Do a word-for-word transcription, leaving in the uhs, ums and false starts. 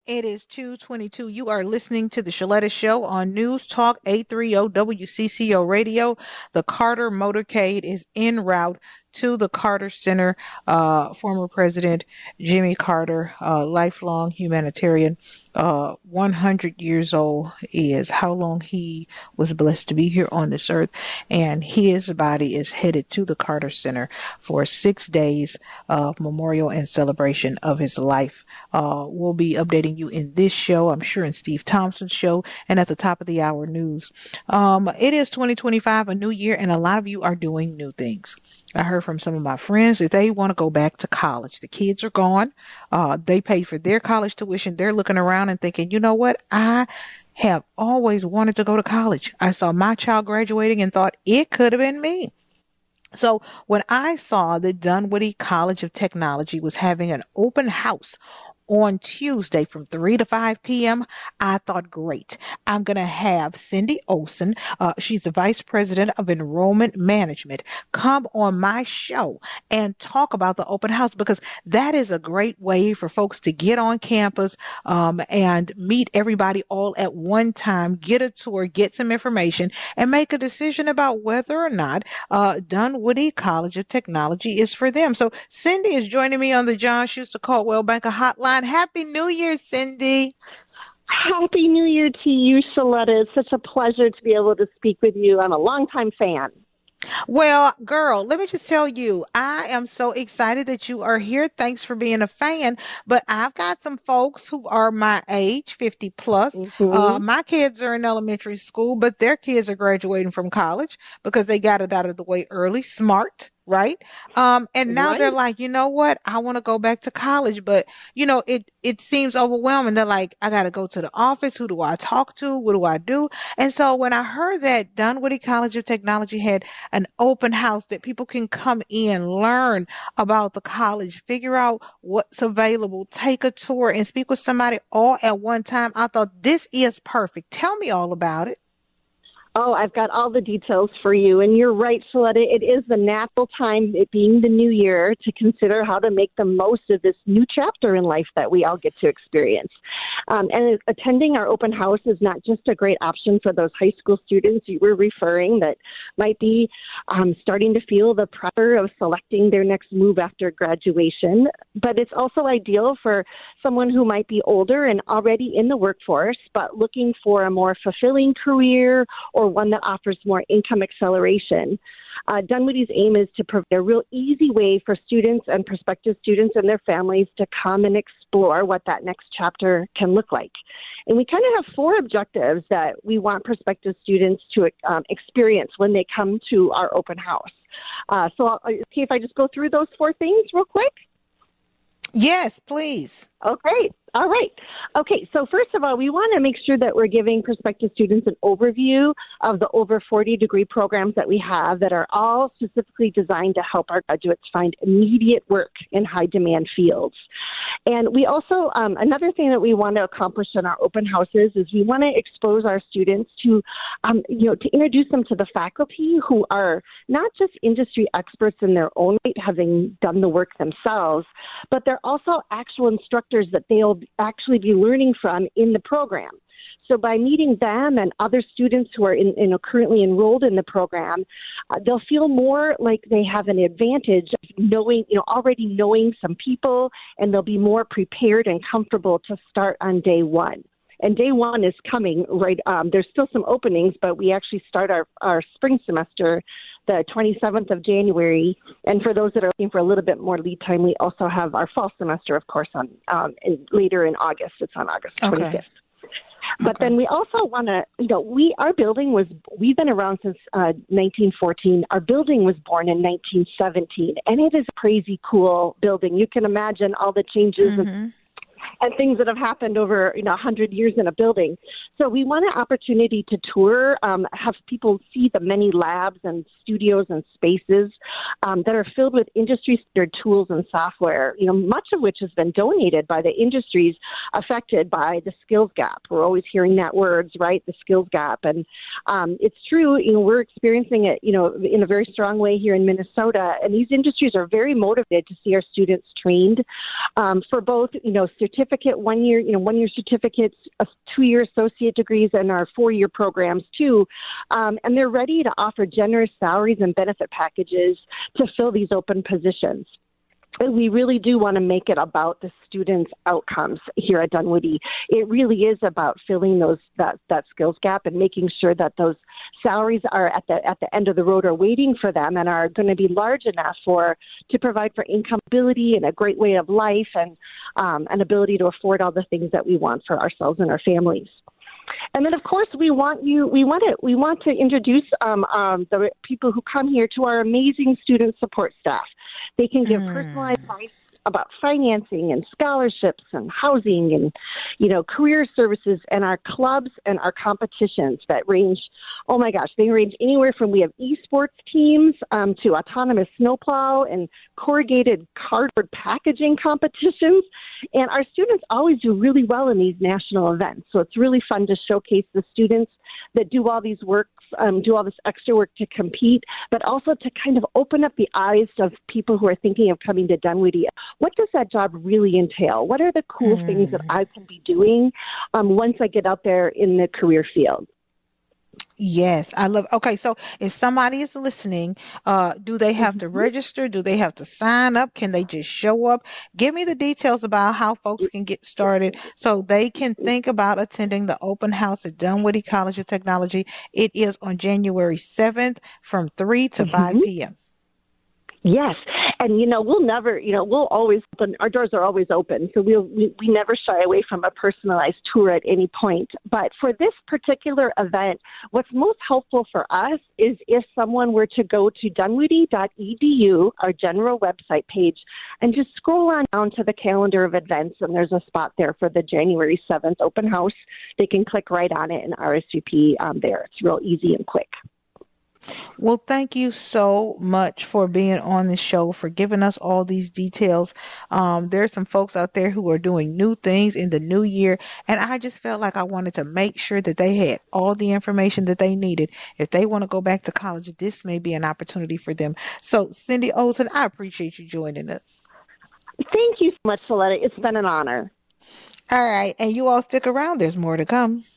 It is two twenty-two. You are listening to the Shaletta Show on News Talk eight thirty W C C O Radio. The Carter Motorcade is en route to the Carter Center. Uh, former President Jimmy Carter, uh, lifelong humanitarian, uh, one hundred years old is how long he was blessed to be here on this earth. And his body is headed to the Carter Center for six days of memorial and celebration of his life. Uh, we'll be updating you in this show, I'm sure in Steve Thompson's show, and at the top of the hour news. Um, it is twenty twenty-five, a new year, and a lot of you are doing new things. I heard from some of my friends that they want to go back to college. The kids are gone. Uh, they paid for their college tuition. They're looking around and thinking, you know what? I have always wanted to go to college. I saw my child graduating and thought it could have been me. So when I saw that Dunwoody College of Technology was having an open house on Tuesday from three to five p.m., I thought, great. I'm going to have Cindy Olson, uh, she's the Vice President of Enrollment Management, come on my show and talk about the open house, because that is a great way for folks to get on campus um, and meet everybody all at one time, get a tour, get some information, and make a decision about whether or not uh, Dunwoody College of Technology is for them. So Cindy is joining me on the John Schuster Caldwell Banker Hotline. Happy New Year, Cindy. Happy New Year to you, Shaletta. It's such a pleasure to be able to speak with you. I'm a longtime fan. Well, girl, let me just tell you, I am so excited that you are here. Thanks for being a fan. But I've got some folks who are my age, fifty plus. Mm-hmm. Uh, my kids are in elementary school, but their kids are graduating from college because they got it out of the way early. Smart. Right. Um, and now right. They're like, you know what? I want to go back to college, but you know, it, it seems overwhelming. They're like, I got to go to the office. Who do I talk to? What do I do? And so when I heard that Dunwoody College of Technology had an open house that people can come in, learn about the college, figure out what's available, take a tour and speak with somebody all at one time, I thought this is perfect. Tell me all about it. Oh, I've got all the details for you. And you're right, Shaletta. It is the natural time, it being the new year, to consider how to make the most of this new chapter in life that we all get to experience. Um, and attending our open house is not just a great option for those high school students you were referring that might be um, starting to feel the pressure of selecting their next move after graduation, but it's also ideal for someone who might be older and already in the workforce, but looking for a more fulfilling career or one that offers more income acceleration. Uh, Dunwoody's aim is to provide a real easy way for students and prospective students and their families to come and explore what that next chapter can look like. And we kind of have four objectives that we want prospective students to um, experience when they come to our open house. Uh, so I'll, okay, if I just go through those four things real quick? Yes, please. Okay. All right. Okay. So first of all, we want to make sure that we're giving prospective students an overview of the over forty degree programs that we have that are all specifically designed to help our graduates find immediate work in high demand fields. And we also, um, another thing that we want to accomplish in our open houses is we want to expose our students to, um, you know, to introduce them to the faculty who are not just industry experts in their own right, having done the work themselves, but they're also actual instructors that they'll actually be learning from in the program. So by meeting them and other students who are in, you know, currently enrolled in the program, uh, they'll feel more like they have an advantage of knowing, you know, already knowing some people, and they'll be more prepared and comfortable to start on day one. And day one is coming, right? Um, there's still some openings, but we actually start our, our spring semester the twenty-seventh of January. And for those that are looking for a little bit more lead time, we also have our fall semester, of course, on um, in, later in August. It's on August twenty-fifth. Okay. But okay. Then we also want to, you know, we our building was, we've been around since uh, nineteen fourteen. Our building was born in nineteen seventeen, and it is a crazy cool building. You can imagine all the changes mm-hmm. and, and things that have happened over, you know, one hundred years in a building. So we want an opportunity to tour, um, have people see the many labs and studios and spaces um, that are filled with industry standard tools and software, you know, much of which has been donated by the industries affected by the skills gap. We're always hearing that words, right? The skills gap. And um, it's true, you know, we're experiencing it, you know, in a very strong way here in Minnesota. And these industries are very motivated to see our students trained um, for both, you know, certificate, one year, you know, one year certificates, a two-year associate degrees, and our four-year programs too. Um, and they're ready to offer generous salaries and benefit packages to fill these open positions. And we really do want to make it about the students' outcomes here at Dunwoody. It really is about filling those that, that skills gap and making sure that those salaries are at the at the end of the road are waiting for them and are going to be large enough for to provide for income ability and a great way of life and um, an ability to afford all the things that we want for ourselves and our families. And then, of course, we want you. We want it. We want to introduce um, um, the people who come here to our amazing student support staff. They can give mm. personalized advice about financing and scholarships and housing and, you know, career services and our clubs and our competitions that range, oh my gosh, they range anywhere from we have esports teams um, to autonomous snowplow and corrugated cardboard packaging competitions. And our students always do really well in these national events. So it's really fun to showcase the students that do all these works, um, do all this extra work to compete, but also to kind of open up the eyes of people who are thinking of coming to Dunwoody. What does that job really entail? What are the cool mm. things that I can be doing um, once I get out there in the career field? Yes, I love. Okay, so if somebody is listening, uh, do they have to register? Do they have to sign up? Can they just show up? Give me the details about how folks can get started so they can think about attending the open house at Dunwoody College of Technology. It is on January seventh from three to mm-hmm. five p.m. Yes. And, you know, we'll never, you know, we'll always open, our doors are always open. So we'll, we, we never shy away from a personalized tour at any point. But for this particular event, what's most helpful for us is if someone were to go to dunwoody dot e d u, our general website page, and just scroll on down to the calendar of events. And there's a spot there for the January seventh open house. They can click right on it and R S V P um, there. It's real easy and quick. Well, thank you so much for being on the show, for giving us all these details. Um, there's some folks out there who are doing new things in the new year, and I just felt like I wanted to make sure that they had all the information that they needed. If they want to go back to college, this may be an opportunity for them. So, Cindy Olson, I appreciate you joining us. Thank you so much, Shaletta. It's been an honor. All right, and you all stick around. There's more to come.